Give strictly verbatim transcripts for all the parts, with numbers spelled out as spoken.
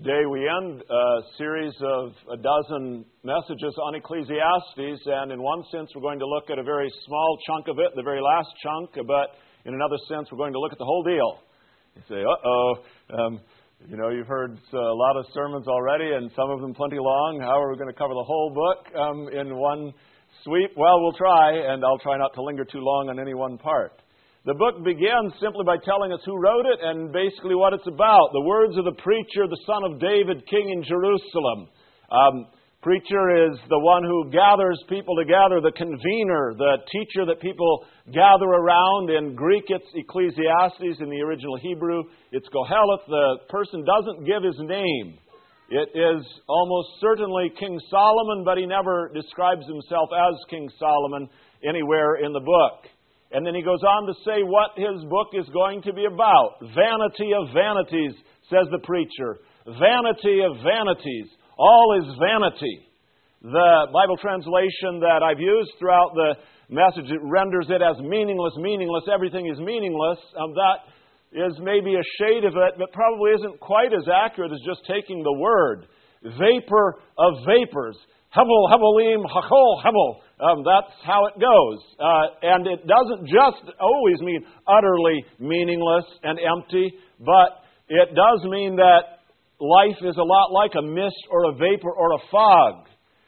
Today we end a series of a dozen messages on Ecclesiastes, and in one sense we're going to look at a very small chunk of it, the very last chunk, but in another sense we're going to look at the whole deal. You say, uh-oh, um, you know, you've heard a lot of sermons already, and some of them plenty long. How are we going to cover the whole book um, in one sweep? Well, we'll try, and I'll try not to linger too long on any one part. The book begins simply by telling us who wrote it and basically what it's about. The words of the preacher, the son of David, king in Jerusalem. Um, preacher is the one who gathers people together, the convener, the teacher that people gather around. In Greek, it's Ecclesiastes. In the original Hebrew, it's Koheleth. The person doesn't give his name. It is almost certainly King Solomon, but he never describes himself as King Solomon anywhere in the book. And then he goes on to say what his book is going to be about. Vanity of vanities, says the preacher. Vanity of vanities. All is vanity. The Bible translation that I've used throughout the message, it renders it as meaningless, meaningless. Everything is meaningless. Um, that is maybe a shade of it, but probably isn't quite as accurate as just taking the word. Vapor of vapors. Hebel, Hebelim, Hakol, Hebel. Um, that's how it goes. Uh, and it doesn't just always mean utterly meaningless and empty, but it does mean that life is a lot like a mist or a vapor or a fog.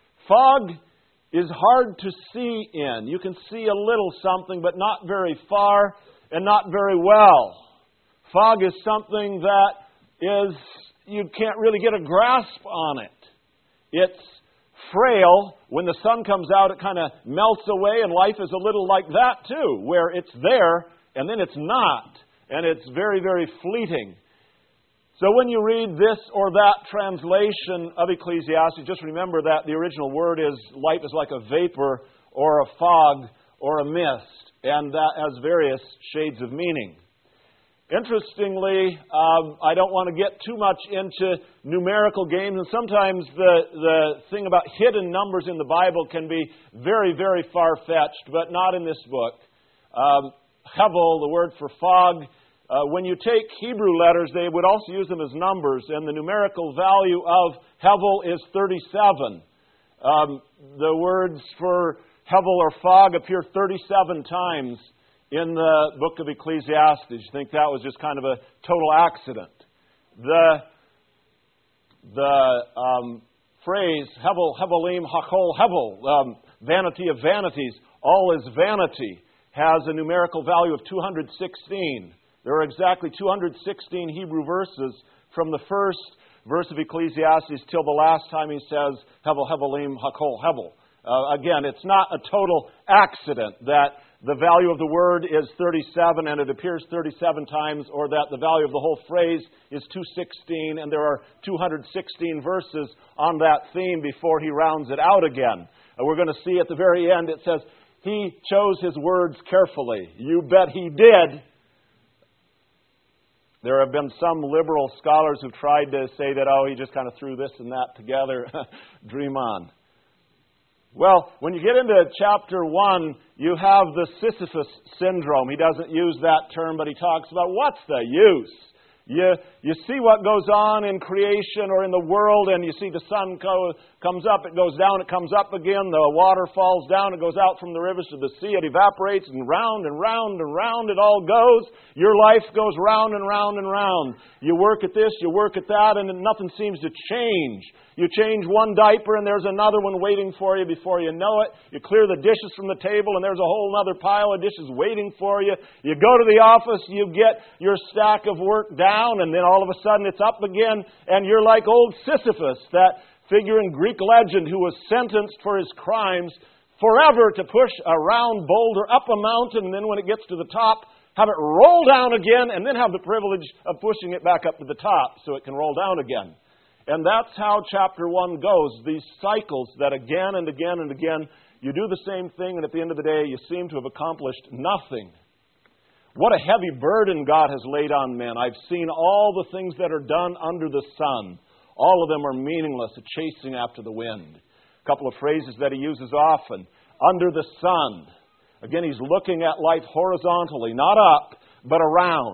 Fog is hard to see in. You can see a little something, but not very far and not very well. Fog is something that is, you can't really get a grasp on it. It's frail. When the sun comes out, it kind of melts away, and life is a little like that too, where it's there, and then it's not, and it's very, very fleeting. So when you read this or that translation of Ecclesiastes, just remember that the original word is life is like a vapor or a fog or a mist, and that has various shades of meaning. Interestingly, um, I don't want to get too much into numerical games, and sometimes the, the thing about hidden numbers in the Bible can be very, very far-fetched, but not in this book. Um, Hevel, the word for fog, uh, when you take Hebrew letters, they would also use them as numbers, and the numerical value of Hevel is thirty-seven. Um, the words for Hevel or fog appear thirty-seven times in the book of Ecclesiastes. You think that was just kind of a total accident. The, the um, phrase, Hevel, Hebelim, Hakol, Hebel, um, vanity of vanities, all is vanity, has a numerical value of two hundred sixteen. There are exactly two hundred sixteen Hebrew verses from the first verse of Ecclesiastes till the last time he says, Hevel, Hebelim, Hakol, Hebel. Uh, again, it's not a total accident that the value of the word is thirty-seven and it appears thirty-seven times, or that the value of the whole phrase is two hundred sixteen and there are two hundred sixteen verses on that theme before he rounds it out again. And we're going to see at the very end it says, he chose his words carefully. You bet he did. There have been some liberal scholars who've tried to say that, oh, he just kind of threw this and that together. Dream on. Well, when you get into chapter one, you have the Sisyphus syndrome. He doesn't use that term, but he talks about what's the use? You, you see what goes on in creation or in the world, and you see the sun co- comes up, it goes down, it comes up again, the water falls down, it goes out from the rivers to the sea, it evaporates, and round and round and round it all goes. Your life goes round and round and round. You work at this, you work at that, and nothing seems to change. You change one diaper and there's another one waiting for you before you know it. You clear the dishes from the table and there's a whole other pile of dishes waiting for you. You go to the office, you get your stack of work down, and then all of a sudden it's up again, and you're like old Sisyphus, that figure in Greek legend who was sentenced for his crimes forever to push a round boulder up a mountain, and then when it gets to the top, have it roll down again, and then have the privilege of pushing it back up to the top so it can roll down again. And that's how chapter one goes. These cycles that again and again and again, you do the same thing, and at the end of the day, you seem to have accomplished nothing. What a heavy burden God has laid on men. I've seen all the things that are done under the sun. All of them are meaningless, a chasing after the wind. A couple of phrases that he uses often. Under the sun. Again, he's looking at life horizontally, not up, but around.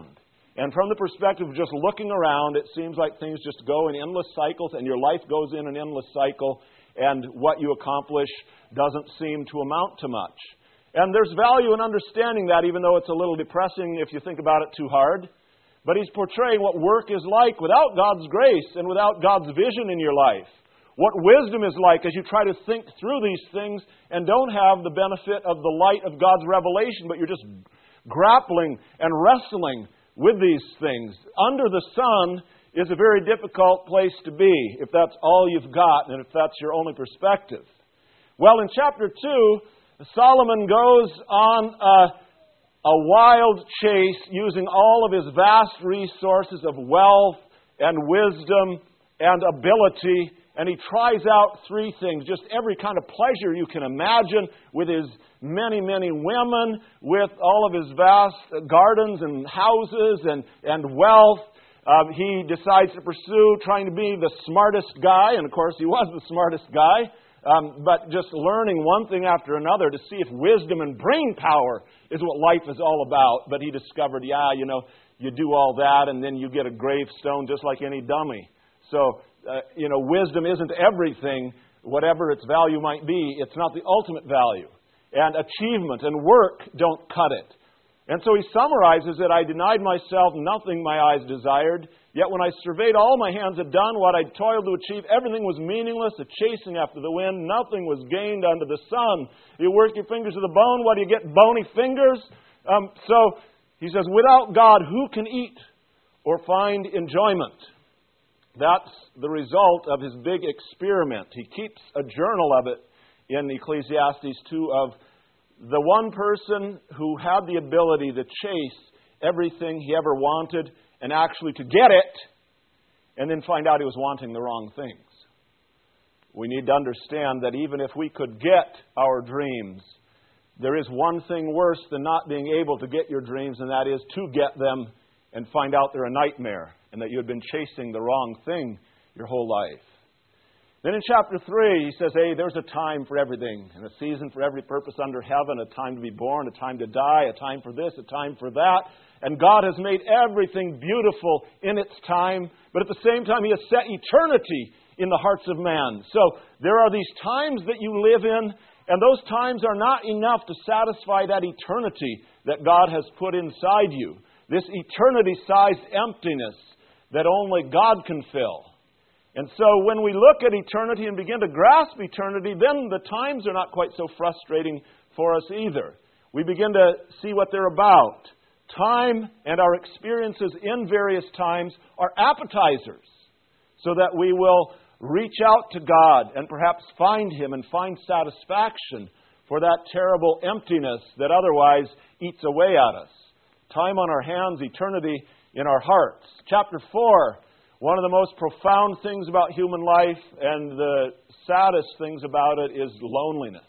And from the perspective of just looking around, it seems like things just go in endless cycles, and your life goes in an endless cycle, and what you accomplish doesn't seem to amount to much. And there's value in understanding that, even though it's a little depressing if you think about it too hard. But he's portraying what work is like without God's grace and without God's vision in your life. What wisdom is like as you try to think through these things and don't have the benefit of the light of God's revelation, but you're just grappling and wrestling with these things. Under the sun is a very difficult place to be if that's all you've got and if that's your only perspective. Well, in chapter two, Solomon goes on a, a wild chase using all of his vast resources of wealth and wisdom and ability, and he tries out three things, just every kind of pleasure you can imagine with his many, many women, with all of his vast gardens and houses and, and wealth. Um, he decides to pursue trying to be the smartest guy, and of course he was the smartest guy, um, but just learning one thing after another to see if wisdom and brain power is what life is all about. But he discovered, yeah, you know, you do all that and then you get a gravestone just like any dummy. So, uh, you know, wisdom isn't everything, whatever its value might be. It's not the ultimate value. And achievement and work don't cut it. And so he summarizes it, I denied myself nothing my eyes desired, yet when I surveyed all my hands had done, what I'd toiled to achieve, everything was meaningless, a chasing after the wind, nothing was gained under the sun. You work your fingers to the bone, what do you get, bony fingers? Um, so he says, without God, who can eat or find enjoyment? That's the result of his big experiment. He keeps a journal of it in Ecclesiastes two of the one person who had the ability to chase everything he ever wanted and actually to get it and then find out he was wanting the wrong things. We need to understand that even if we could get our dreams, there is one thing worse than not being able to get your dreams, and that is to get them and find out they're a nightmare and that you had been chasing the wrong thing your whole life. Then in chapter three, he says, hey, there's a time for everything, and a season for every purpose under heaven, a time to be born, a time to die, a time for this, a time for that. And God has made everything beautiful in its time, but at the same time, He has set eternity in the hearts of man. So there are these times that you live in, and those times are not enough to satisfy that eternity that God has put inside you. This eternity-sized emptiness that only God can fill. And so when we look at eternity and begin to grasp eternity, then the times are not quite so frustrating for us either. We begin to see what they're about. Time and our experiences in various times are appetizers so that we will reach out to God and perhaps find Him and find satisfaction for that terrible emptiness that otherwise eats away at us. Time on our hands, eternity in our hearts. Chapter four. One of the most profound things about human life and the saddest things about it is loneliness.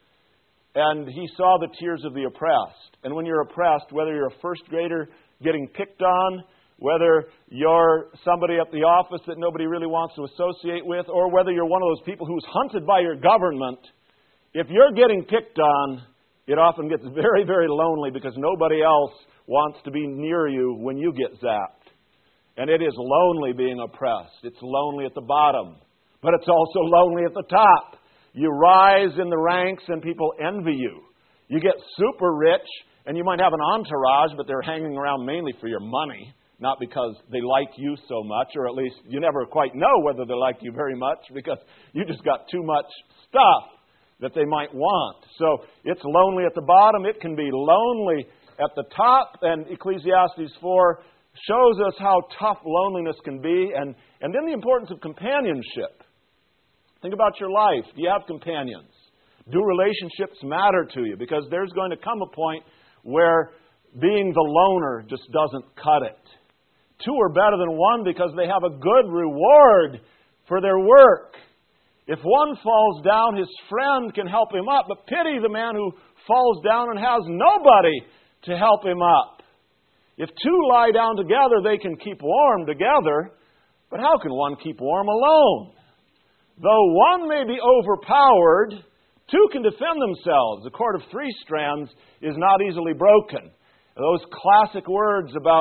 And he saw the tears of the oppressed. And when you're oppressed, whether you're a first grader getting picked on, whether you're somebody at the office that nobody really wants to associate with, or whether you're one of those people who's hunted by your government, if you're getting picked on, it often gets very, very lonely because nobody else wants to be near you when you get zapped. And it is lonely being oppressed. It's lonely at the bottom. But it's also lonely at the top. You rise in the ranks and people envy you. You get super rich and you might have an entourage, but they're hanging around mainly for your money, not because they like you so much, or at least you never quite know whether they like you very much because you just got too much stuff that they might want. So it's lonely at the bottom. It can be lonely at the top. And Ecclesiastes four shows us how tough loneliness can be, and, and then the importance of companionship. Think about your life. Do you have companions? Do relationships matter to you? Because there's going to come a point where being the loner just doesn't cut it. Two are better than one because they have a good reward for their work. If one falls down, his friend can help him up, but pity the man who falls down and has nobody to help him up. If two lie down together, they can keep warm together. But how can one keep warm alone? Though one may be overpowered, two can defend themselves. The cord of three strands is not easily broken. Those classic words about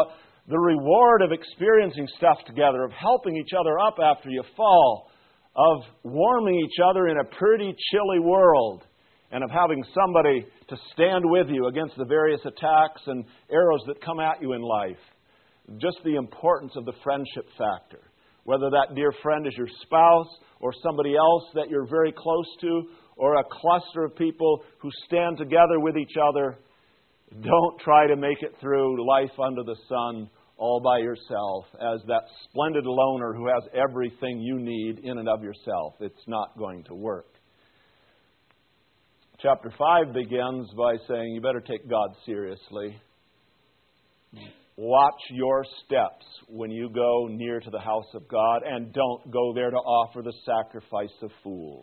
the reward of experiencing stuff together, of helping each other up after you fall, of warming each other in a pretty chilly world, and of having somebody to stand with you against the various attacks and arrows that come at you in life. Just the importance of the friendship factor. Whether that dear friend is your spouse or somebody else that you're very close to, or a cluster of people who stand together with each other, don't try to make it through life under the sun all by yourself as that splendid loner who has everything you need in and of yourself. It's not going to work. Chapter five begins by saying you better take God seriously. Watch your steps when you go near to the house of God, and don't go there to offer the sacrifice of fools.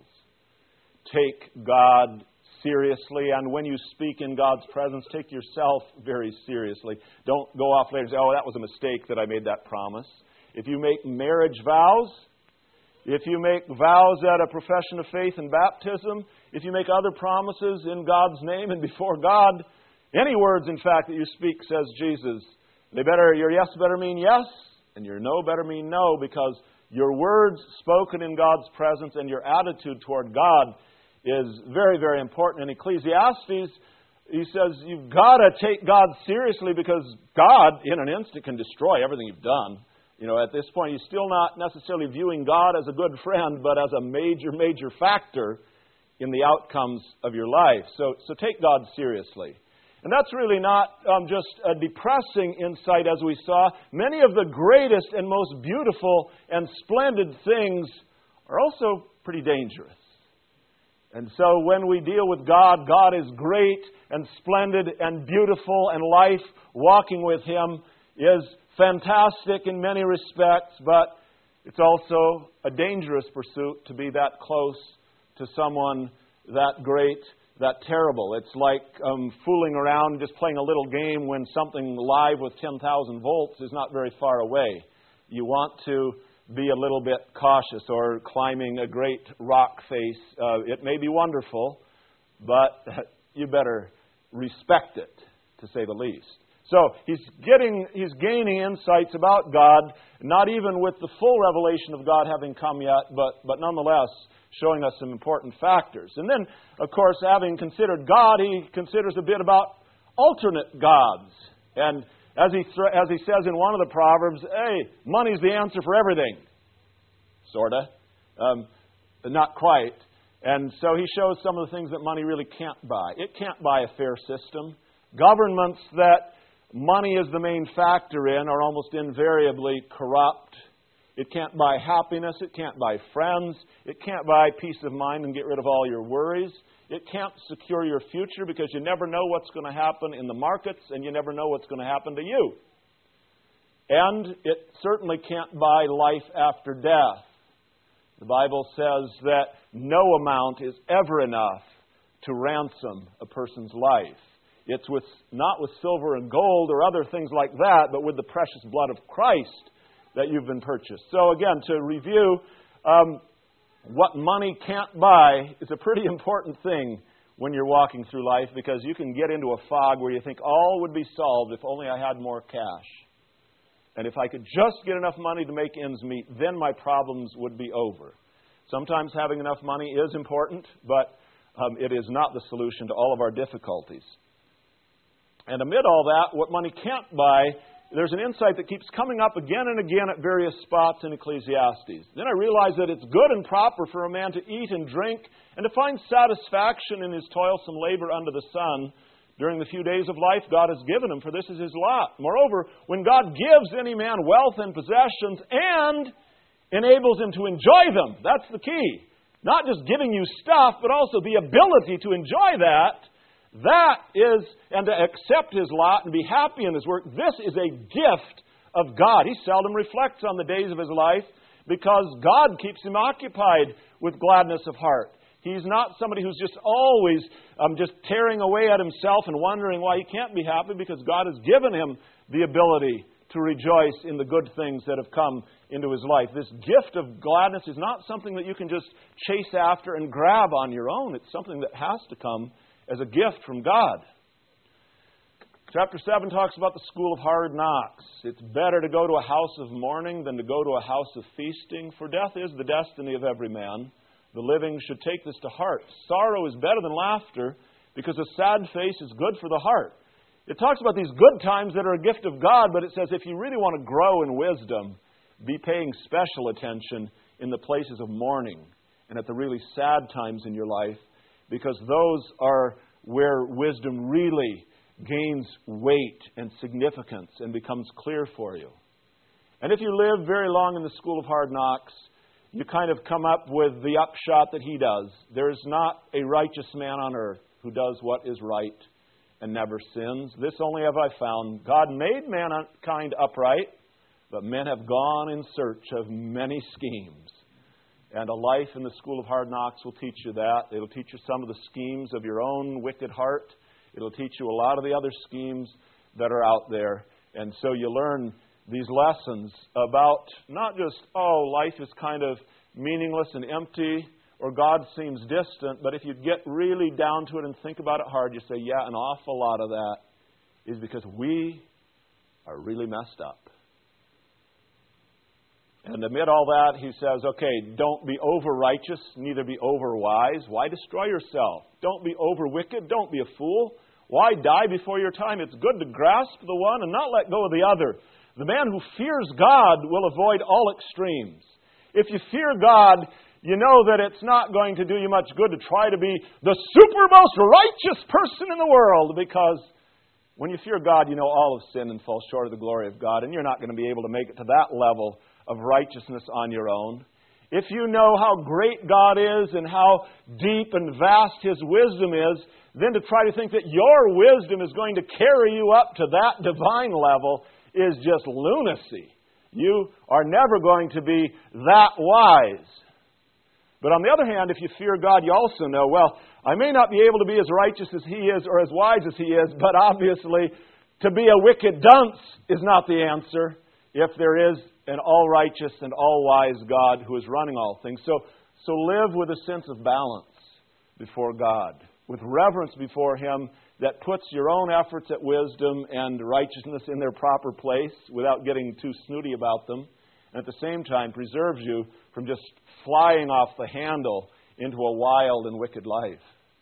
Take God seriously, and when you speak in God's presence, take yourself very seriously. Don't go off later and say, oh, that was a mistake that I made that promise. If you make marriage vows, if you make vows at a profession of faith and baptism, if you make other promises in God's name and before God, any words, in fact, that you speak, says Jesus, they better, your yes better mean yes, and your no better mean no, because your words spoken in God's presence and your attitude toward God is very, very important. In Ecclesiastes, he says you've got to take God seriously because God, in an instant, can destroy everything you've done. You know, at this point, you're still not necessarily viewing God as a good friend, but as a major, major factor in the outcomes of your life. So, so take God seriously. And that's really not um, just a depressing insight, as we saw. Many of the greatest and most beautiful and splendid things are also pretty dangerous. And so when we deal with God, God is great and splendid and beautiful, and life, walking with Him, is fantastic in many respects, but it's also a dangerous pursuit to be that close to someone that great, that terrible. It's like um, fooling around, just playing a little game when something live with ten thousand volts is not very far away. You want to be a little bit cautious, or climbing a great rock face. Uh, it may be wonderful, but you better respect it, to say the least. So he's getting, he's gaining insights about God, not even with the full revelation of God having come yet, but, but nonetheless showing us some important factors. And then, of course, having considered God, he considers a bit about alternate gods. And as he th- as he says in one of the Proverbs, hey, money's the answer for everything. Sorta. Um, not quite. And so he shows some of the things that money really can't buy. It can't buy a fair system. Governments that money is the main factor in are almost invariably corrupt. It can't buy happiness. It can't buy friends. It can't buy peace of mind and get rid of all your worries. It can't secure your future because you never know what's going to happen in the markets, and you never know what's going to happen to you. And it certainly can't buy life after death. The Bible says that no amount is ever enough to ransom a person's life. It's with not with silver and gold or other things like that, but with the precious blood of Christ that you've been purchased. So again, to review, um, what money can't buy is a pretty important thing when you're walking through life, because you can get into a fog where you think all would be solved if only I had more cash. And if I could just get enough money to make ends meet, then my problems would be over. Sometimes having enough money is important, but um, it is not the solution to all of our difficulties. And amid all that, what money can't buy, there's an insight that keeps coming up again and again at various spots in Ecclesiastes. Then I realize that it's good and proper for a man to eat and drink and to find satisfaction in his toilsome labor under the sun during the few days of life God has given him, for this is his lot. Moreover, when God gives any man wealth and possessions and enables him to enjoy them, that's the key. Not just giving you stuff, but also the ability to enjoy that. That is, and to accept his lot and be happy in his work, this is a gift of God. He seldom reflects on the days of his life because God keeps him occupied with gladness of heart. He's not somebody who's just always um, just tearing away at himself and wondering why he can't be happy, because God has given him the ability to rejoice in the good things that have come into his life. This gift of gladness is not something that you can just chase after and grab on your own. It's something that has to come as a gift from God. Chapter seven talks about the school of hard knocks. It's better to go to a house of mourning than to go to a house of feasting, for death is the destiny of every man. The living should take this to heart. Sorrow is better than laughter, because a sad face is good for the heart. It talks about these good times that are a gift of God, but it says if you really want to grow in wisdom, be paying special attention in the places of mourning and at the really sad times in your life, because those are where wisdom really gains weight and significance and becomes clear for you. And if you live very long in the school of hard knocks, you kind of come up with the upshot that he does. There is not a righteous man on earth who does what is right and never sins. This only have I found. God made mankind upright, but men have gone in search of many schemes. And a life in the school of hard knocks will teach you that. It'll teach you some of the schemes of your own wicked heart. It'll teach you a lot of the other schemes that are out there. And so you learn these lessons about not just, oh, life is kind of meaningless and empty, or God seems distant, but if you get really down to it and think about it hard, you say, yeah, an awful lot of that is because we are really messed up. And amid all that, he says, okay, don't be over-righteous, neither be over-wise. Why destroy yourself? Don't be over-wicked. Don't be a fool. Why die before your time? It's good to grasp the one and not let go of the other. The man who fears God will avoid all extremes. If you fear God, you know that it's not going to do you much good to try to be the super most righteous person in the world, because when you fear God, you know all have sinned and fall short of the glory of God, and you're not going to be able to make it to that level of righteousness on your own. If you know how great God is and how deep and vast His wisdom is, then to try to think that your wisdom is going to carry you up to that divine level is just lunacy. You are never going to be that wise. But on the other hand, if you fear God, you also know, well, I may not be able to be as righteous as He is or as wise as He is, but obviously to be a wicked dunce is not the answer if there is an all-righteous and all-wise God who is running all things. So, so live with a sense of balance before God, with reverence before Him that puts your own efforts at wisdom and righteousness in their proper place without getting too snooty about them, and at the same time preserves you from just flying off the handle into a wild and wicked life.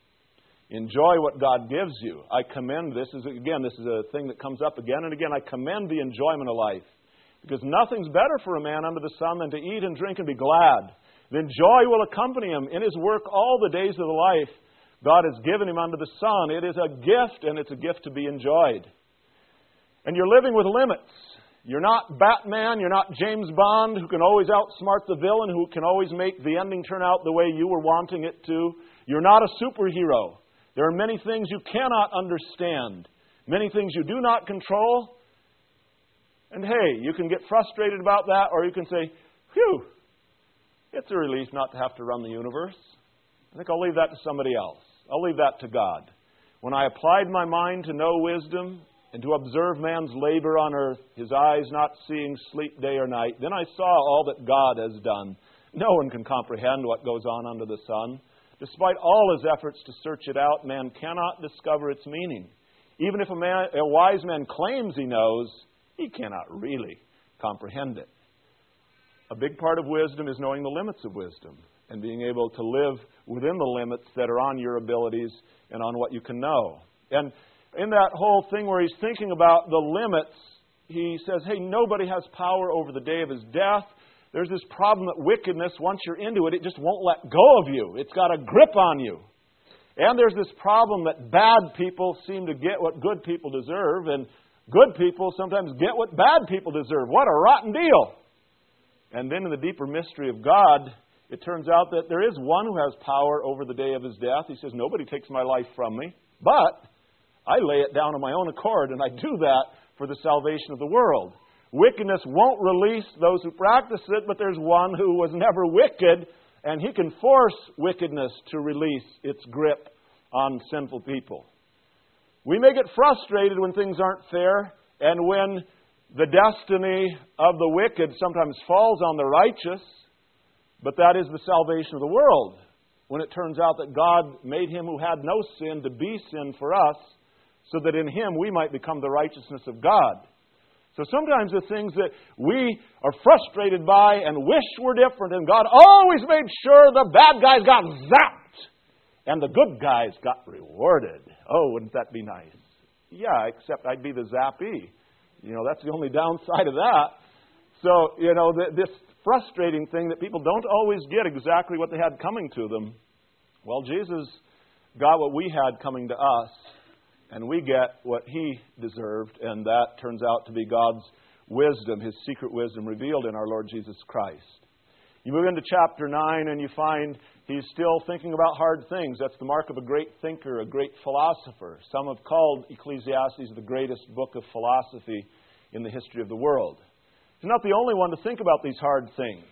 Enjoy what God gives you. I commend this. Is again, this is a thing that comes up again and again. I commend the enjoyment of life, because nothing's better for a man under the sun than to eat and drink and be glad. Then joy will accompany him in his work all the days of the life God has given him under the sun. It is a gift, and it's a gift to be enjoyed. And you're living with limits. You're not Batman, you're not James Bond, who can always outsmart the villain, who can always make the ending turn out the way you were wanting it to. You're not a superhero. There are many things you cannot understand, many things you do not control. And hey, you can get frustrated about that, or you can say, phew, it's a relief not to have to run the universe. I think I'll leave that to somebody else. I'll leave that to God. When I applied my mind to know wisdom and to observe man's labor on earth, his eyes not seeing sleep day or night, then I saw all that God has done. No one can comprehend what goes on under the sun. Despite all his efforts to search it out, man cannot discover its meaning. Even if a, man, a wise man claims he knows, he cannot really comprehend it. A big part of wisdom is knowing the limits of wisdom and being able to live within the limits that are on your abilities and on what you can know. And in that whole thing where he's thinking about the limits, he says, hey, nobody has power over the day of his death. There's this problem that wickedness, once you're into it, it just won't let go of you. It's got a grip on you. And there's this problem that bad people seem to get what good people deserve, and good people sometimes get what bad people deserve. What a rotten deal. And then in the deeper mystery of God, it turns out that there is one who has power over the day of his death. He says, nobody takes my life from me, but I lay it down on my own accord, and I do that for the salvation of the world. Wickedness won't release those who practice it, but there's one who was never wicked, and he can force wickedness to release its grip on sinful people. We may get frustrated when things aren't fair, and when the destiny of the wicked sometimes falls on the righteous, but that is the salvation of the world. When it turns out that God made him who had no sin to be sin for us, so that in Him we might become the righteousness of God. So sometimes the things that we are frustrated by and wish were different, and God always made sure the bad guys got zapped and the good guys got rewarded. Oh, wouldn't that be nice? Yeah, except I'd be the zappee. You know, that's the only downside of that. So, you know, this frustrating thing that people don't always get exactly what they had coming to them. Well, Jesus got what we had coming to us, and we get what He deserved, and that turns out to be God's wisdom, His secret wisdom revealed in our Lord Jesus Christ. You move into chapter nine, and you find He's still thinking about hard things. That's the mark of a great thinker, a great philosopher. Some have called Ecclesiastes the greatest book of philosophy in the history of the world. He's not the only one to think about these hard things.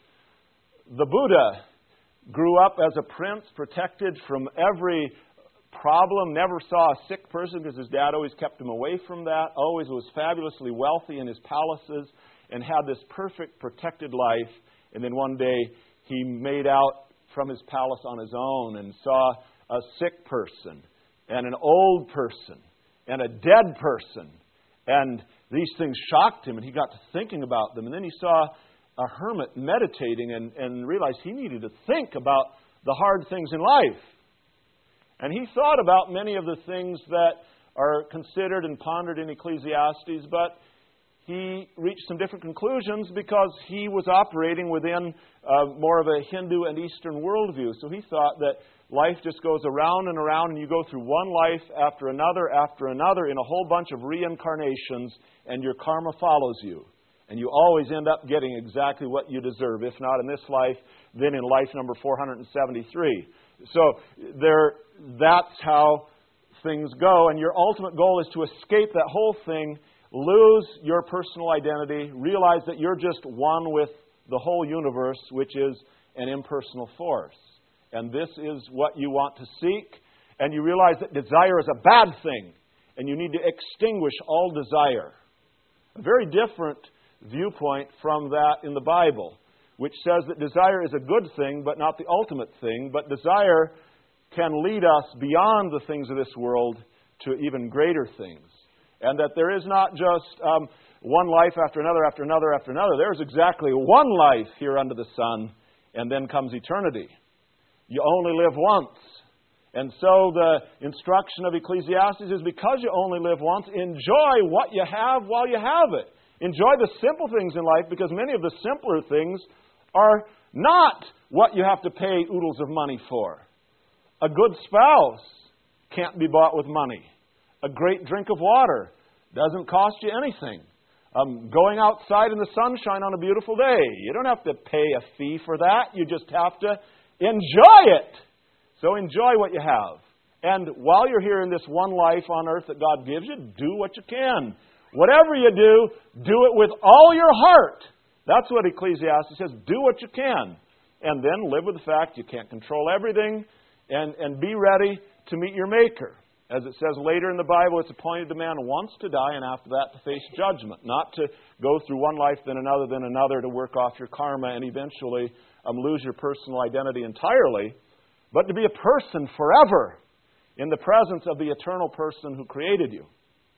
The Buddha grew up as a prince, protected from every problem, never saw a sick person because his dad always kept him away from that, always was fabulously wealthy in his palaces, and had this perfect protected life. And then one day he made out from his palace on his own and saw a sick person and an old person and a dead person. And these things shocked him, and he got to thinking about them. And then he saw a hermit meditating and, and realized he needed to think about the hard things in life. And he thought about many of the things that are considered and pondered in Ecclesiastes, but he reached some different conclusions because he was operating within uh, more of a Hindu and Eastern worldview. So he thought that life just goes around and around, and you go through one life after another after another in a whole bunch of reincarnations, and your karma follows you. And you always end up getting exactly what you deserve. If not in this life, then in life number four hundred seventy-three. So there, that's how things go. And your ultimate goal is to escape that whole thing, lose your personal identity, realize that you're just one with the whole universe, which is an impersonal force. And this is what you want to seek. And you realize that desire is a bad thing, and you need to extinguish all desire. A very different viewpoint from that in the Bible, which says that desire is a good thing, but not the ultimate thing. But desire can lead us beyond the things of this world to even greater things. And that there is not just um, one life after another, after another, after another. There is exactly one life here under the sun, and then comes eternity. You only live once. And so the instruction of Ecclesiastes is, because you only live once, enjoy what you have while you have it. Enjoy the simple things in life, because many of the simpler things are not what you have to pay oodles of money for. A good spouse can't be bought with money. A great drink of water doesn't cost you anything. Um, going outside in the sunshine on a beautiful day, you don't have to pay a fee for that. You just have to enjoy it. So enjoy what you have. And while you're here in this one life on earth that God gives you, do what you can. Whatever you do, do it with all your heart. That's what Ecclesiastes says. Do what you can. And then live with the fact you can't control everything, and, and be ready to meet your Maker. As it says later in the Bible, it's appointed to man once to die, and after that to face judgment. Not to go through one life, then another, then another, to work off your karma and eventually um, lose your personal identity entirely, but to be a person forever in the presence of the eternal person who created you.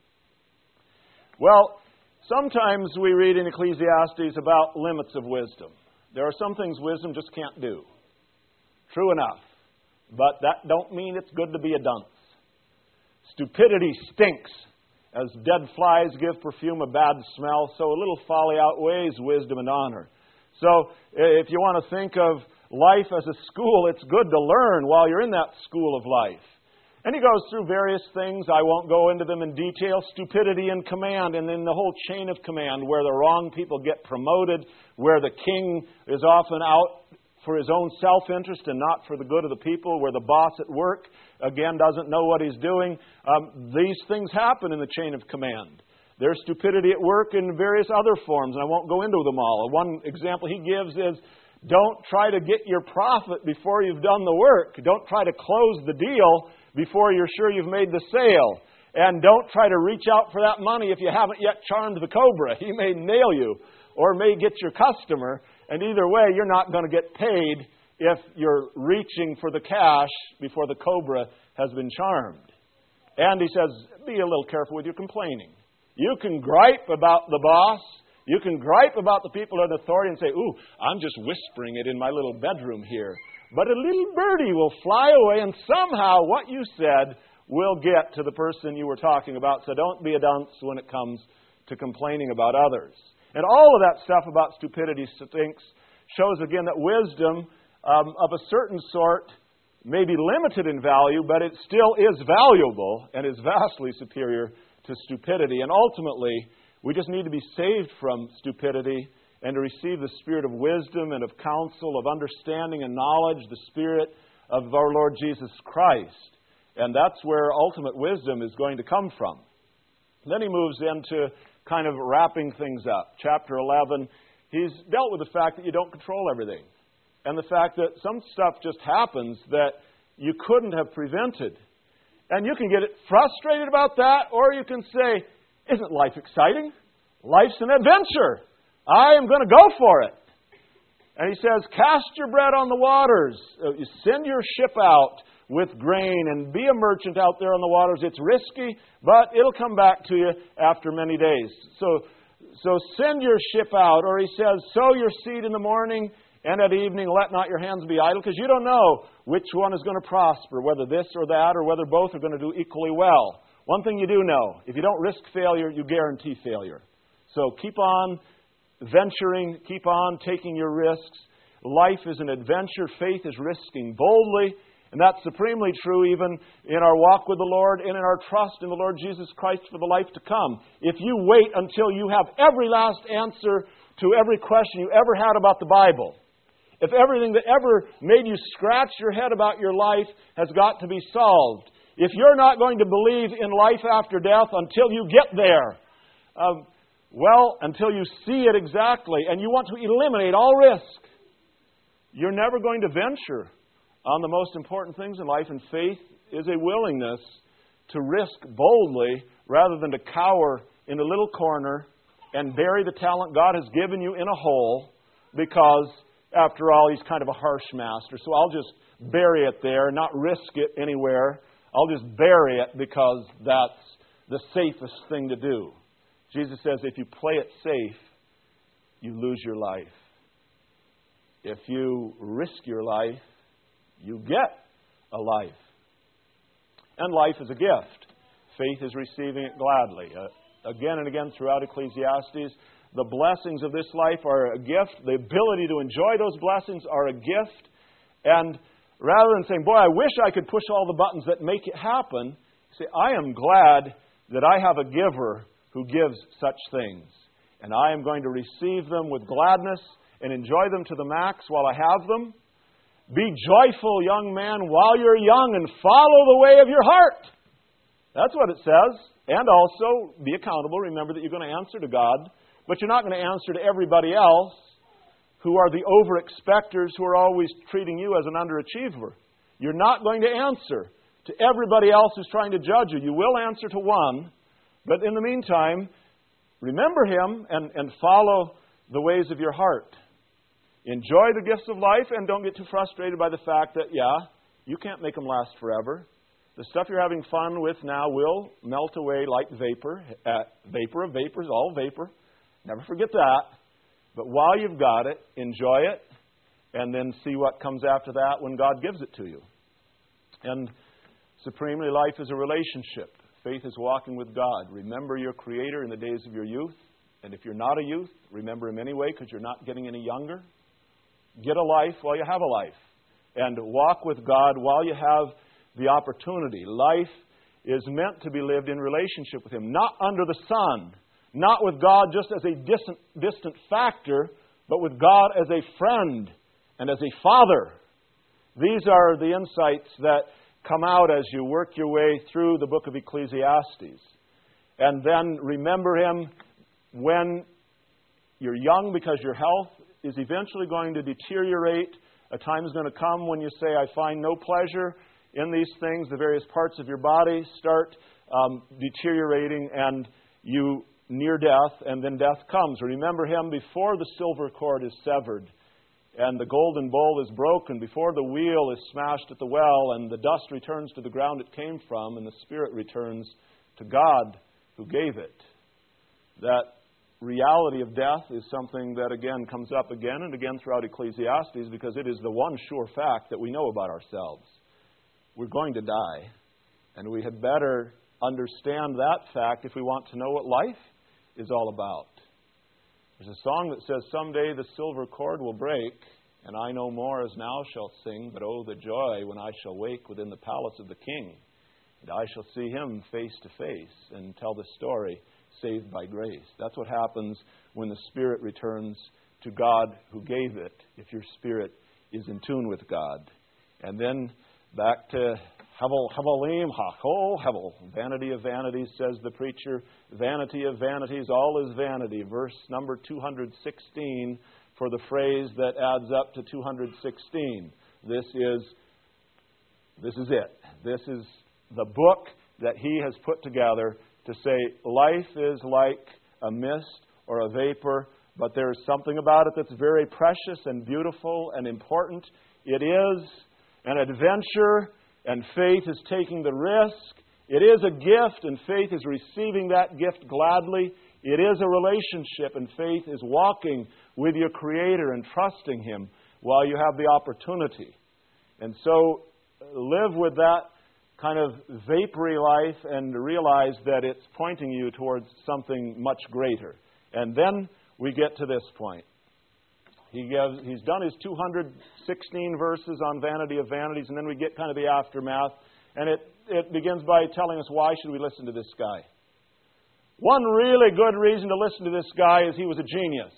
Well, sometimes we read in Ecclesiastes about limits of wisdom. There are some things wisdom just can't do. True enough. But that don't mean it's good to be a dunce. Stupidity stinks. As dead flies give perfume a bad smell, so a little folly outweighs wisdom and honor. So if you want to think of life as a school, it's good to learn while you're in that school of life. And he goes through various things. I won't go into them in detail. Stupidity in command, and then the whole chain of command, where the wrong people get promoted, where the king is often out for his own self-interest and not for the good of the people, where the boss at work, again, doesn't know what he's doing. Um, these things happen in the chain of command. There's stupidity at work in various other forms, and I won't go into them all. One example he gives is, don't try to get your profit before you've done the work. Don't try to close the deal before you're sure you've made the sale. And don't try to reach out for that money if you haven't yet charmed the cobra. He may nail you or may get your customer. And either way, you're not going to get paid if you're reaching for the cash before the cobra has been charmed. And he says, be a little careful with your complaining. You can gripe about the boss. You can gripe about the people in authority and say, ooh, I'm just whispering it in my little bedroom here. But a little birdie will fly away, and somehow what you said will get to the person you were talking about. So don't be a dunce when it comes to complaining about others. And all of that stuff about stupidity stinks shows again that wisdom um, of a certain sort may be limited in value, but it still is valuable and is vastly superior to stupidity. And ultimately, we just need to be saved from stupidity and to receive the spirit of wisdom and of counsel, of understanding and knowledge, the spirit of our Lord Jesus Christ. And that's where ultimate wisdom is going to come from. Then he moves into kind of wrapping things up. Chapter eleven, he's dealt with the fact that you don't control everything. And the fact that some stuff just happens that you couldn't have prevented. And you can get frustrated about that, or you can say, isn't life exciting? Life's an adventure. I am going to go for it. And he says, cast your bread on the waters. You send your ship out with grain and be a merchant out there on the waters. It's risky, but it'll come back to you after many days. So, so send your ship out. Or he says, sow your seed in the morning, and at evening let not your hands be idle, because you don't know which one is going to prosper, whether this or that, or whether both are going to do equally well. One thing you do know, if you don't risk failure, you guarantee failure. So keep on venturing, keep on taking your risks. Life is an adventure. Faith is risking boldly. And that's supremely true even in our walk with the Lord and in our trust in the Lord Jesus Christ for the life to come. If you wait until you have every last answer to every question you ever had about the Bible, if everything that ever made you scratch your head about your life has got to be solved, if you're not going to believe in life after death until you get there, um, well, until you see it exactly, and you want to eliminate all risk, you're never going to venture on the most important things in life. And faith is a willingness to risk boldly rather than to cower in a little corner and bury the talent God has given you in a hole because, after all, He's kind of a harsh master. So I'll just bury it there, not risk it anywhere. I'll just bury it because that's the safest thing to do. Jesus says if you play it safe, you lose your life. If you risk your life, you get a life. And life is a gift. Faith is receiving it gladly. Uh, again and again throughout Ecclesiastes, the blessings of this life are a gift. The ability to enjoy those blessings are a gift. And rather than saying, boy, I wish I could push all the buttons that make it happen, say, I am glad that I have a giver who gives such things. And I am going to receive them with gladness and enjoy them to the max while I have them. Be joyful, young man, while you're young, and follow the way of your heart. That's what it says. And also, be accountable. Remember that you're going to answer to God, but you're not going to answer to everybody else who are the over-expectors who are always treating you as an underachiever. You're not going to answer to everybody else who's trying to judge you. You will answer to one, but in the meantime, remember Him and, and follow the ways of your heart. Enjoy the gifts of life and don't get too frustrated by the fact that, yeah, you can't make them last forever. The stuff you're having fun with now will melt away like vapor. Uh, vapor of vapors, all vapor. Never forget that. But while you've got it, enjoy it and then see what comes after that when God gives it to you. And supremely, life is a relationship. Faith is walking with God. Remember your Creator in the days of your youth. And if you're not a youth, remember Him anyway because you're not getting any younger. Get a life while you have a life. And walk with God while you have the opportunity. Life is meant to be lived in relationship with Him. Not under the sun. Not with God just as a distant, distant factor, but with God as a friend and as a father. These are the insights that come out as you work your way through the book of Ecclesiastes. And then remember Him when you're young, because your health is eventually going to deteriorate. A time is going to come when you say, I find no pleasure in these things. The various parts of your body start um, deteriorating and you near death, and then death comes. Remember Him before the silver cord is severed and the golden bowl is broken, before the wheel is smashed at the well, and the dust returns to the ground it came from, and the spirit returns to God who gave it. That reality of death is something that, again, comes up again and again throughout Ecclesiastes, because it is the one sure fact that we know about ourselves. We're going to die, and we had better understand that fact if we want to know what life is all about. There's a song that says, "Someday the silver cord will break, and I no more as now shall sing, but oh, the joy when I shall wake within the palace of the King, and I shall see Him face to face and tell the story, saved by grace." That's what happens when the Spirit returns to God who gave it, if your spirit is in tune with God. And then back to Hevel, Hevelim, Hachol, Hevel. Vanity of vanities, says the preacher. Vanity of vanities, all is vanity. Verse number two hundred sixteen for the phrase that adds up to two hundred sixteen. This is, this is it. This is the book that he has put together to say life is like a mist or a vapor, but there is something about it that's very precious and beautiful and important. It is an adventure, and faith is taking the risk. It is a gift, and faith is receiving that gift gladly. It is a relationship, and faith is walking with your Creator and trusting Him while you have the opportunity. And so live with that kind of vapory life and realize that it's pointing you towards something much greater. And then we get to this point. He gives, he's done his two hundred sixteen verses on vanity of vanities, and then we get kind of the aftermath. And it, it begins by telling us, why should we listen to this guy? One really good reason to listen to this guy is he was a genius.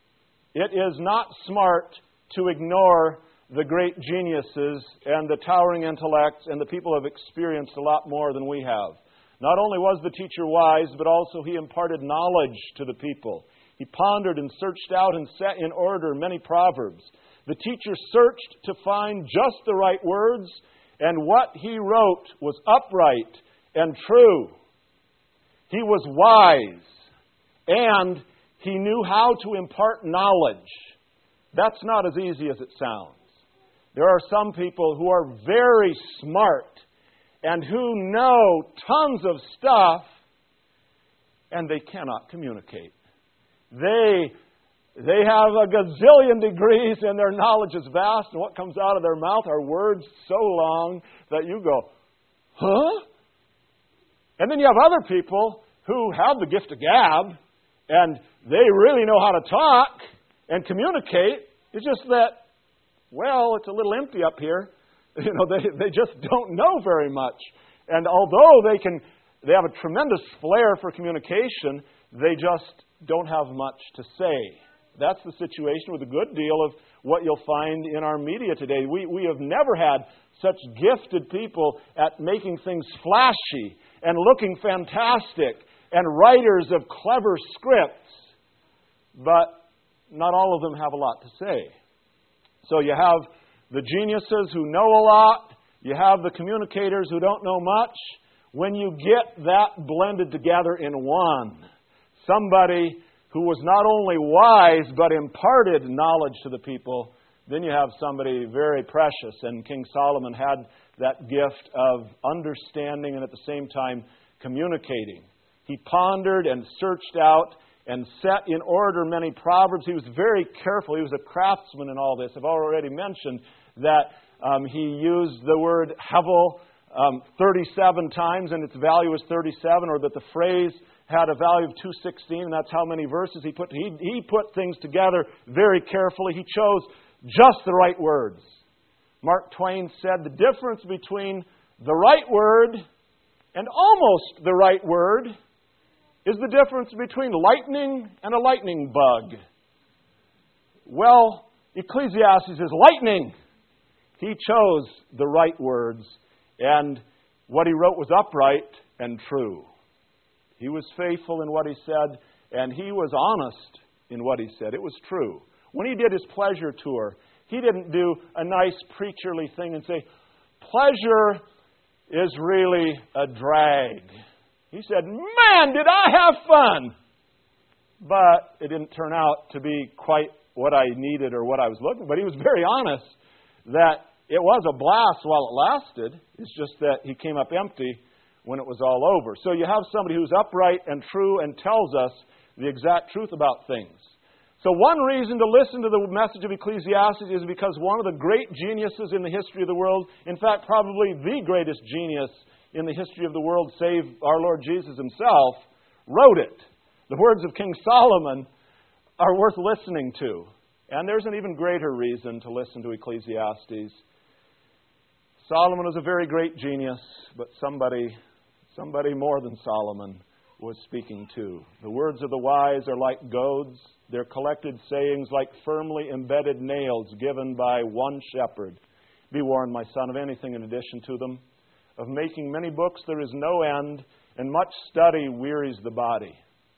It is not smart to ignore the great geniuses and the towering intellects and the people who have experienced a lot more than we have. Not only was the teacher wise, but also he imparted knowledge to the people. He pondered and searched out and set in order many proverbs. The teacher searched to find just the right words, and what he wrote was upright and true. He was wise, and he knew how to impart knowledge. That's not as easy as it sounds. There are some people who are very smart and who know tons of stuff, and they cannot communicate. They, they have a gazillion degrees and their knowledge is vast, and what comes out of their mouth are words so long that you go, huh? And then you have other people who have the gift of gab, and they really know how to talk and communicate. It's just that, well, it's a little empty up here. You know, they, they just don't know very much. And although they can, they have a tremendous flair for communication, they just don't have much to say. That's the situation with a good deal of what you'll find in our media today. We, we have never had such gifted people at making things flashy and looking fantastic and writers of clever scripts. But not all of them have a lot to say. So you have the geniuses who know a lot. You have the communicators who don't know much. When you get that blended together in one, somebody who was not only wise but imparted knowledge to the people, then you have somebody very precious. And King Solomon had that gift of understanding and at the same time communicating. He pondered and searched out and set in order many proverbs. He was very careful. He was a craftsman in all this. I've already mentioned that um, he used the word hevel um, thirty-seven times, and its value is thirty-seven, or that the phrase had a value of two hundred sixteen, and that's how many verses he put. He, he put things together very carefully. He chose just the right words. Mark Twain said the difference between the right word and almost the right word is the difference between lightning and a lightning bug. Well, Ecclesiastes is lightning. He chose the right words, and what he wrote was upright and true. He was faithful in what he said, and he was honest in what he said. It was true. When he did his pleasure tour, he didn't do a nice preacherly thing and say, pleasure is really a drag. He said, man, did I have fun! But it didn't turn out to be quite what I needed or what I was looking for. But he was very honest that it was a blast while it lasted. It's just that he came up empty when it was all over. So you have somebody who's upright and true and tells us the exact truth about things. So one reason to listen to the message of Ecclesiastes is because one of the great geniuses in the history of the world, in fact, probably the greatest genius in the history of the world, save our Lord Jesus himself, wrote it. The words of King Solomon are worth listening to. And there's an even greater reason to listen to Ecclesiastes. Solomon was a very great genius, but somebody, somebody more than Solomon was speaking to. The words of the wise are like goads, their collected sayings like firmly embedded nails given by one shepherd. Be warned, my son, of anything in addition to them. Of making many books there is no end, and much study wearies the body.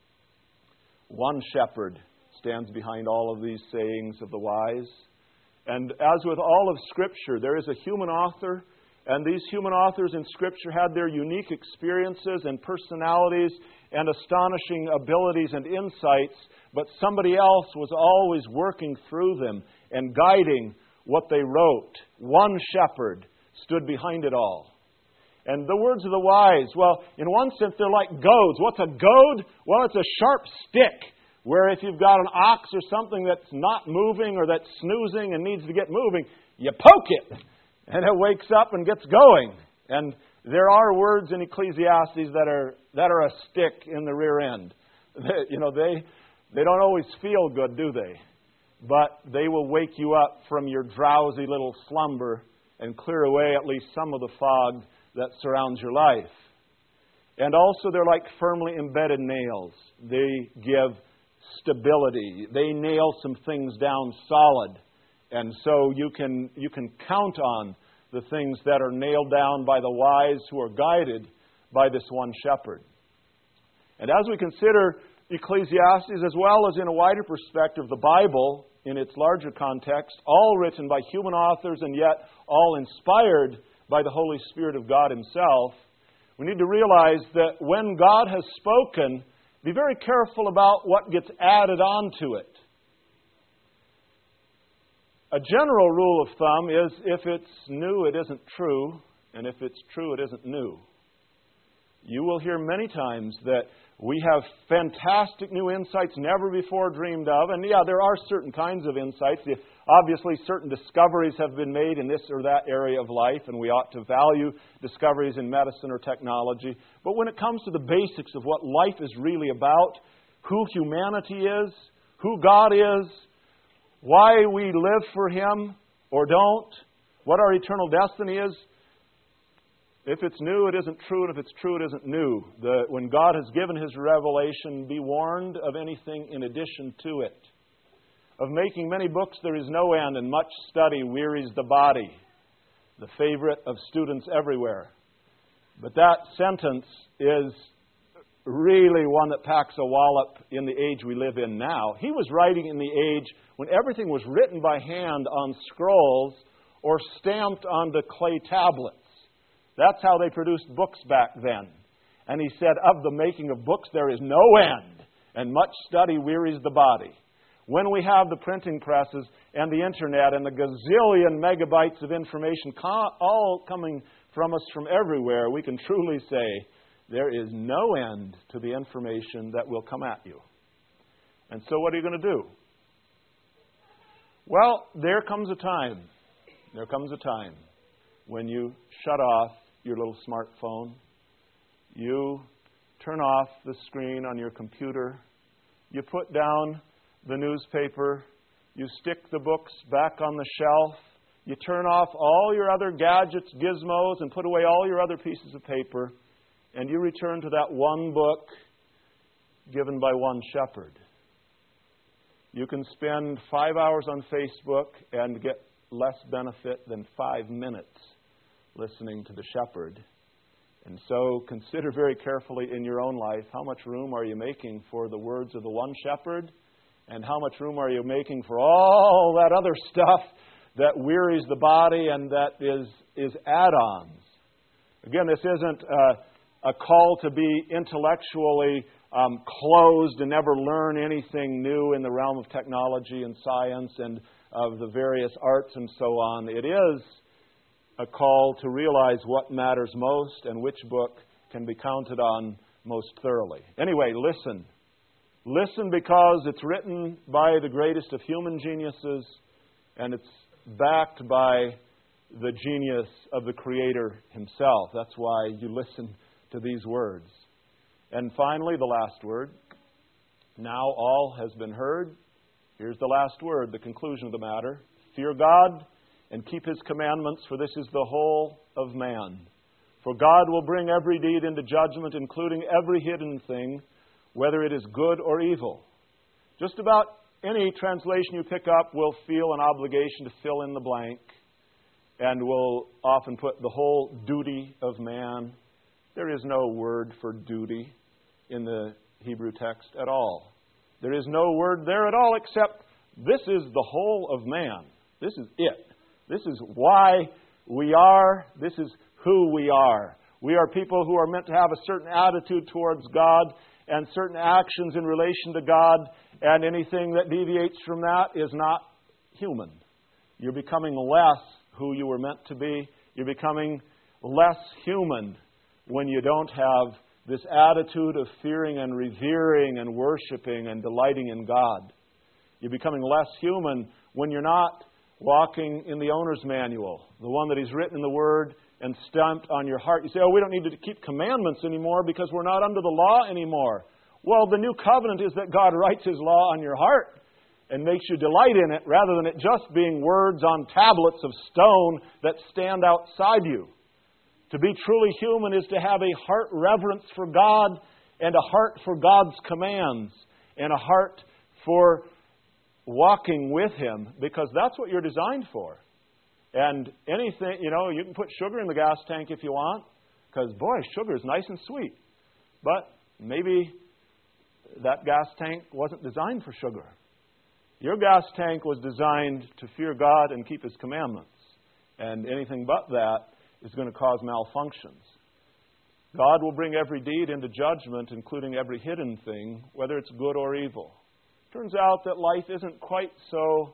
One shepherd stands behind all of these sayings of the wise. And as with all of Scripture, there is a human author, and these human authors in Scripture had their unique experiences and personalities and astonishing abilities and insights, but somebody else was always working through them and guiding what they wrote. One shepherd stood behind it all. And the words of the wise, well, in one sense, they're like goads. What's a goad? Well, it's a sharp stick, where if you've got an ox or something that's not moving or that's snoozing and needs to get moving, you poke it, and it wakes up and gets going. And there are words in Ecclesiastes that are that are a stick in the rear end. They, you know, they they don't always feel good, do they? But they will wake you up from your drowsy little slumber and clear away at least some of the fog that surrounds your life. And also they're like firmly embedded nails. They give stability. They nail some things down solid. And so you can you can count on the things that are nailed down by the wise who are guided by this one shepherd. And as we consider Ecclesiastes, as well as in a wider perspective, the Bible in its larger context, all written by human authors and yet all inspired by the Holy Spirit of God Himself, we need to realize that when God has spoken, be very careful about what gets added on to it. A general rule of thumb is if it's new, it isn't true, and if it's true, it isn't new. You will hear many times that we have fantastic new insights never before dreamed of. And yeah, there are certain kinds of insights. Obviously, certain discoveries have been made in this or that area of life, and we ought to value discoveries in medicine or technology. But when it comes to the basics of what life is really about, who humanity is, who God is, why we live for Him or don't, what our eternal destiny is, if it's new, it isn't true, and if it's true, it isn't new. The, when God has given His revelation, be warned of anything in addition to it. Of making many books there is no end, and much study wearies the body. The favorite of students everywhere. But that sentence is really one that packs a wallop in the age we live in now. He was writing in the age when everything was written by hand on scrolls or stamped onto clay tablets. That's how they produced books back then. And he said, of the making of books there is no end, and much study wearies the body. When we have the printing presses and the internet and the gazillion megabytes of information all coming from us from everywhere, we can truly say there is no end to the information that will come at you. And so what are you going to do? Well, there comes a time, there comes a time when you shut off your little smartphone, you turn off the screen on your computer, you put down the newspaper, you stick the books back on the shelf, you turn off all your other gadgets, gizmos, and put away all your other pieces of paper, and you return to that one book given by one shepherd. You can spend five hours on Facebook and get less benefit than five minutes listening to the shepherd. And so consider very carefully in your own life, how much room are you making for the words of the one shepherd? And how much room are you making for all that other stuff that wearies the body and that is, is add-ons? Again, this isn't uh, a call to be intellectually um, closed and never learn anything new in the realm of technology and science and of the various arts and so on. It is a call to realize what matters most and which book can be counted on most thoroughly. Anyway, listen. Listen because it's written by the greatest of human geniuses and it's backed by the genius of the Creator Himself. That's why you listen to these words. And finally, the last word. Now all has been heard. Here's the last word, the conclusion of the matter. Fear God and keep His commandments, for this is the whole of man. For God will bring every deed into judgment, including every hidden thing, whether it is good or evil. Just about any translation you pick up will feel an obligation to fill in the blank and will often put the whole duty of man. There is no word for duty in the Hebrew text at all. There is no word there at all except this is the whole of man. This is it. This is why we are. This is who we are. We are people who are meant to have a certain attitude towards God and certain actions in relation to God, and anything that deviates from that is not human. You're becoming less who you were meant to be. You're becoming less human when you don't have this attitude of fearing and revering and worshiping and delighting in God. You're becoming less human when you're not walking in the owner's manual, the one that He's written in the Word and stamped on your heart. You say, oh, we don't need to keep commandments anymore because we're not under the law anymore. Well, the new covenant is that God writes His law on your heart and makes you delight in it rather than it just being words on tablets of stone that stand outside you. To be truly human is to have a heart reverence for God and a heart for God's commands and a heart for walking with Him, because that's what you're designed for. And anything, you know, you can put sugar in the gas tank if you want, because, boy, sugar is nice and sweet. But maybe that gas tank wasn't designed for sugar. Your gas tank was designed to fear God and keep His commandments. And anything but that is going to cause malfunctions. God will bring every deed into judgment, including every hidden thing, whether it's good or evil. Turns out that life isn't quite so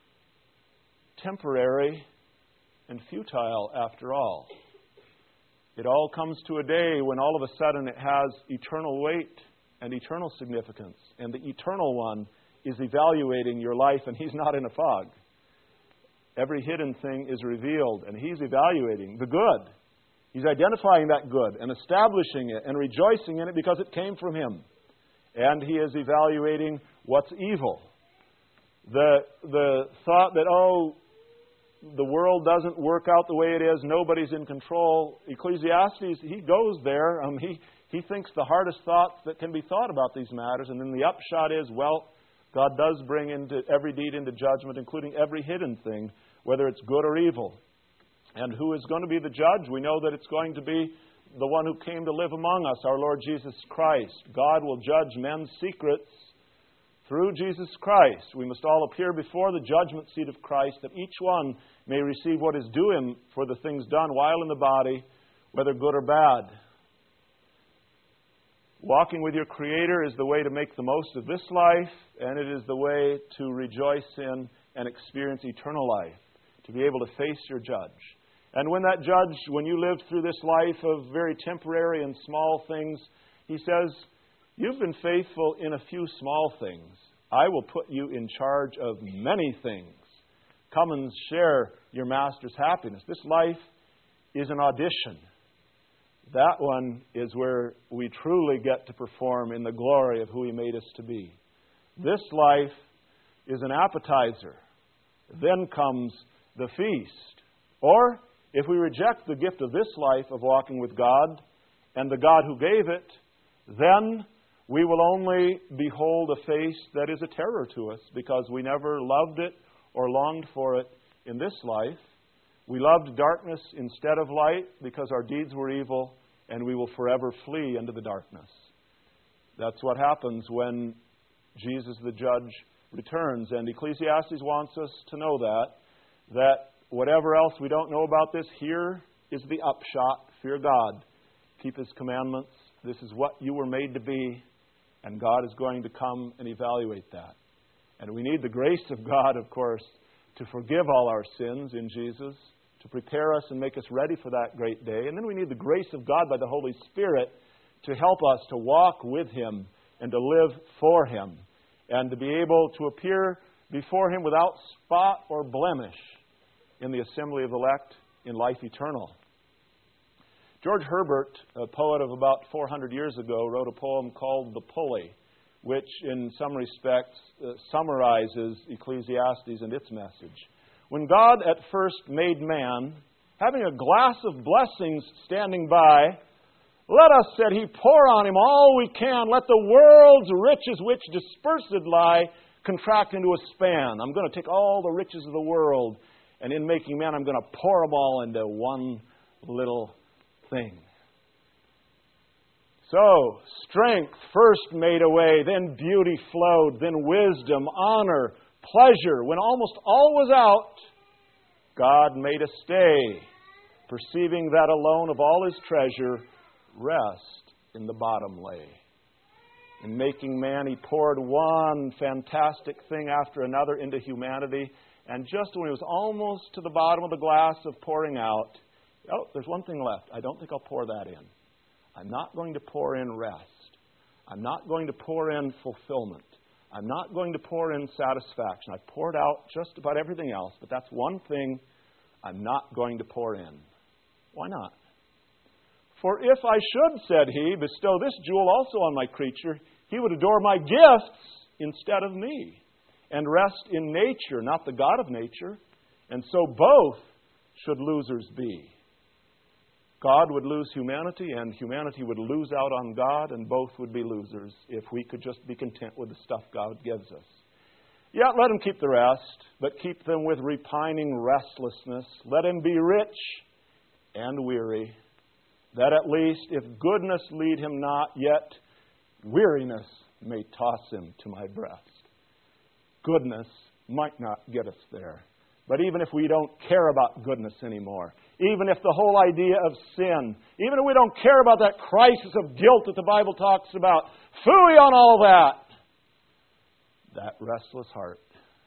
temporary and futile after all. It all comes to a day when all of a sudden it has eternal weight and eternal significance. And the Eternal One is evaluating your life, and He's not in a fog. Every hidden thing is revealed, and He's evaluating the good. He's identifying that good and establishing it and rejoicing in it because it came from Him. And He is evaluating what's evil. The, the thought that, oh, the world doesn't work out the way it is, nobody's in control. Ecclesiastes, he goes there. Um, he, he thinks the hardest thoughts that can be thought about these matters. And then the upshot is, well, God does bring into every deed into judgment, including every hidden thing, whether it's good or evil. And who is going to be the judge? We know that it's going to be the one who came to live among us, our Lord Jesus Christ. God will judge men's secrets through Jesus Christ. We must all appear before the judgment seat of Christ, that each one may receive what is due him for the things done while in the body, whether good or bad. Walking with your Creator is the way to make the most of this life, and it is the way to rejoice in and experience eternal life, to be able to face your judge. And when that judge, when you lived through this life of very temporary and small things, He says, you've been faithful in a few small things. I will put you in charge of many things. Come and share your Master's happiness. This life is an audition. That one is where we truly get to perform in the glory of who He made us to be. This life is an appetizer. Then comes the feast. Or, if we reject the gift of this life of walking with God and the God who gave it, then we will only behold a face that is a terror to us because we never loved it or longed for it in this life. We loved darkness instead of light because our deeds were evil, and we will forever flee into the darkness. That's what happens when Jesus the Judge returns. And Ecclesiastes wants us to know that, that whatever else we don't know about this, here is the upshot. Fear God. keep His commandments. This is what you were made to be, and God is going to come and evaluate that. And we need the grace of God, of course, to forgive all our sins in Jesus, to prepare us and make us ready for that great day. And then we need the grace of God by the Holy Spirit to help us to walk with Him and to live for Him and to be able to appear before Him without spot or blemish in the assembly of the elect in life eternal. George Herbert, a poet of about four hundred years ago, wrote a poem called The Pulley, which in some respects uh, summarizes Ecclesiastes and its message. When God at first made man, having a glass of blessings standing by, let us, said He, pour on him all we can. Let the world's riches which dispersed lie contract into a span. I'm going to take all the riches of the world, and in making man, I'm going to pour them all into one little thing. So, strength first made a way, then beauty flowed, then wisdom, honor, pleasure. When almost all was out, God made a stay, perceiving that alone of all His treasure, rest in the bottom lay. In making man, He poured one fantastic thing after another into humanity, and just when He was almost to the bottom of the glass of pouring out, oh, there's one thing left. I don't think I'll pour that in. I'm not going to pour in rest. I'm not going to pour in fulfillment. I'm not going to pour in satisfaction. I poured out just about everything else, but that's one thing I'm not going to pour in. Why not? For if I should, said He, bestow this jewel also on my creature, he would adore my gifts instead of me, and rest in nature, not the God of nature. And so both should losers be. God would lose humanity, and humanity would lose out on God, and both would be losers if we could just be content with the stuff God gives us. Yet let Him keep the rest, but keep them with repining restlessness. Let Him be rich and weary, that at least, if goodness lead Him not, yet weariness may toss Him to my breast. Goodness might not get us there. But even if we don't care about goodness anymore, even if the whole idea of sin, even if we don't care about that crisis of guilt that the Bible talks about, phooey on all that, that restless heart,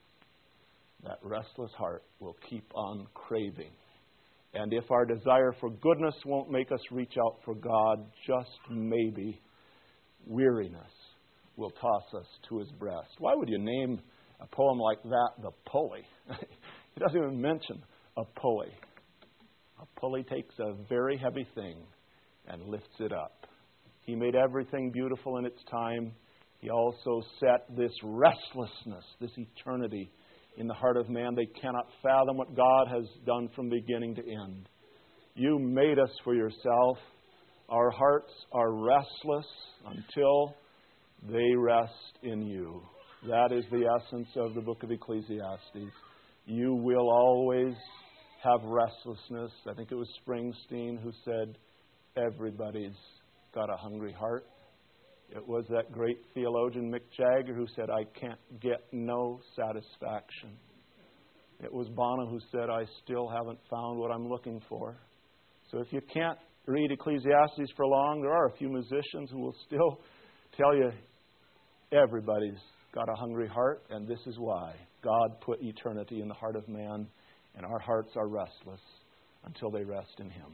that restless heart will keep on craving. And if our desire for goodness won't make us reach out for God, just maybe weariness will toss us to His breast. Why would you name a poem like that The Pulley? He doesn't even mention a pulley. A pulley takes a very heavy thing and lifts it up. He made everything beautiful in its time. He also set this restlessness, this eternity in the heart of man. They cannot fathom what God has done from beginning to end. You made us for yourself. Our hearts are restless until they rest in You. That is the essence of the book of Ecclesiastes. You will always have restlessness. I think it was Springsteen who said, everybody's got a hungry heart. It was that great theologian Mick Jagger who said, I can't get no satisfaction. It was Bono who said, I still haven't found what I'm looking for. So if you can't read Ecclesiastes for long, there are a few musicians who will still tell you everybody's got a hungry heart, and this is why. God put eternity in the heart of man, and our hearts are restless until they rest in Him.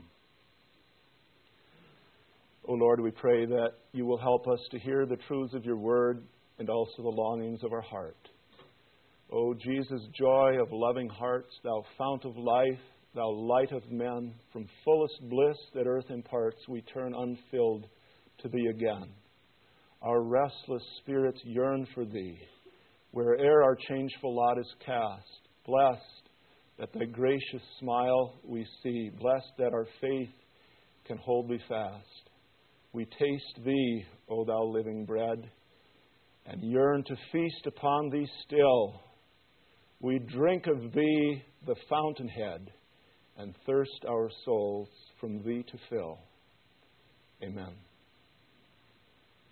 O Lord, we pray that You will help us to hear the truths of Your word and also the longings of our heart. O Jesus, joy of loving hearts, Thou fount of life, Thou light of men, from fullest bliss that earth imparts, we turn unfilled to Thee again. Our restless spirits yearn for Thee, where'er our changeful lot is cast. Blessed that Thy gracious smile we see, blessed that our faith can hold Thee fast. We taste Thee, O Thou living bread, and yearn to feast upon Thee still. We drink of Thee, the fountainhead, and thirst our souls from Thee to fill. Amen.